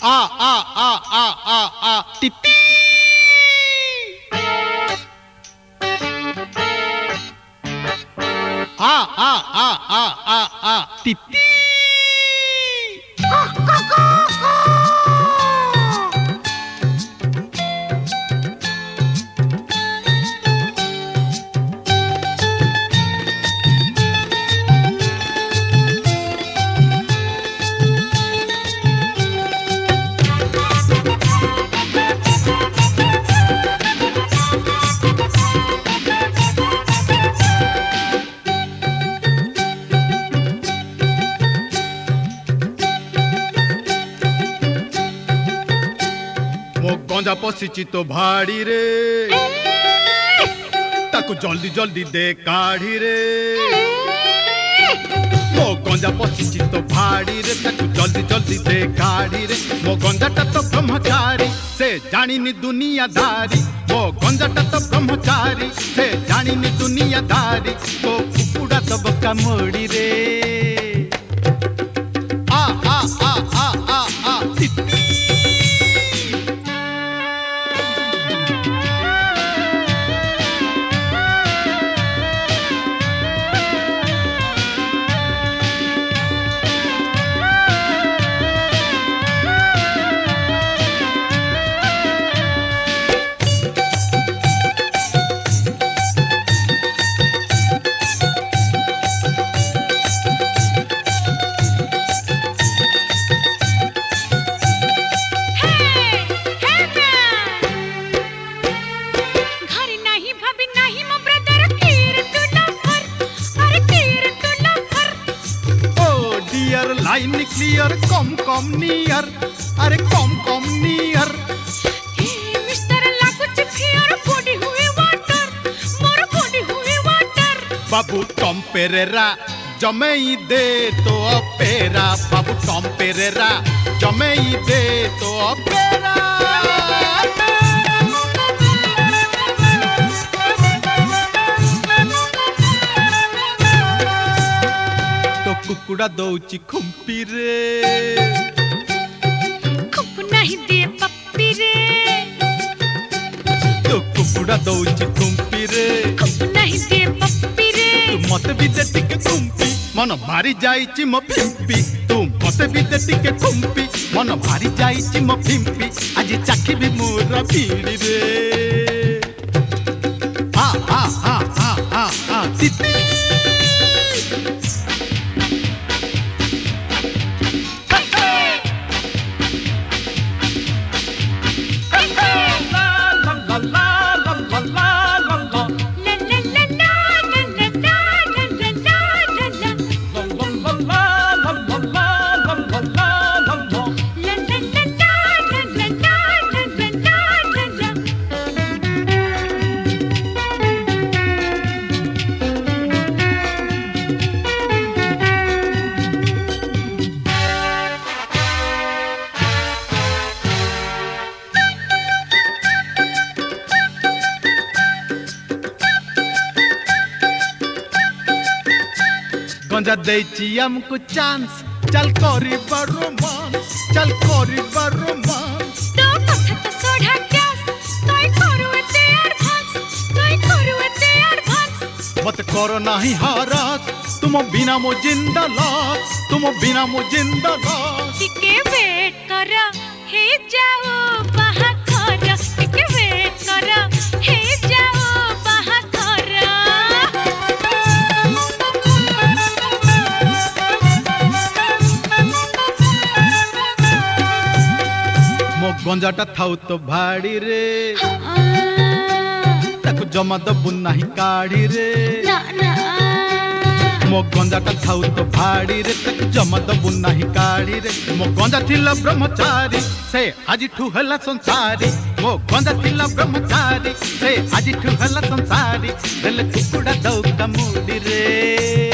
टिटी टिटी मो गंजा पशिची तो भाड़ी रे ताकू जल्दी जल्दी दे काढ़ी रे मो गंजा पशिची तो भाड़ी रे ताकू जल्दी जल्दी दे काढ़ी रे मो गंजाटा तो ब्रह्मचारी से जानिनी दुनियादारी मो गंजाटा तो ब्रह्मचारी से जानिनी दुनियादारी तो कुकुड़ा तो बका मोड़ी रे आ आ आ आ आ आ टिटी line clear come come near अरे कम कम नियर मिस्टर लागुच फियर बॉडी हुए वाटर मोर बॉडी हुए वाटर बाबू टॉम पेरेरा जमेई दे तो अपेरा बाबू टॉम पेरेरा जमेई दे तो अपेरा कुकुड़ा दौची खुंपी रे खुप नहीं दे पप्पी रे तो कुकुड़ा दौची खुंपी रे खुप नहीं दे पप्पी रे तू मते भी दे टिके खुंपी मन भारी जाईची म फिंपी तू मते भी दे टिके खुंपी मन भारी जाईची म फिंपी आज चाखी भी मोर भीड़ रे टिटी गंजा देची हमको चांस चल करी रोमांस चल करी रोमांस तो कथा तो सोढ़ा गैस तोय करूते एडवांस मत करो नहीं हरास तुम बिना मो जिंदा लास तुम बिना मो जिंदा लास टिके वेट कर हे जाओ बाहा कर टिके वेट कर हे जाओ बाहा कर मो गंजाटा थाउ तो भाड़ी रे ताकू जमा दबु नहीं काढ़ी रे ना ना मो गंजाटा थाउ तो भाड़ी रे ताकू जमा दबु नहीं काढ़ी रे मो गंजा थिला ब्रह्मचारी से आज ठू हला संसारी मो गंजा थिला ब्रह्मचारी से आज ठू हला संसारी दिल कुकुड़ा दौका मुड़ी रे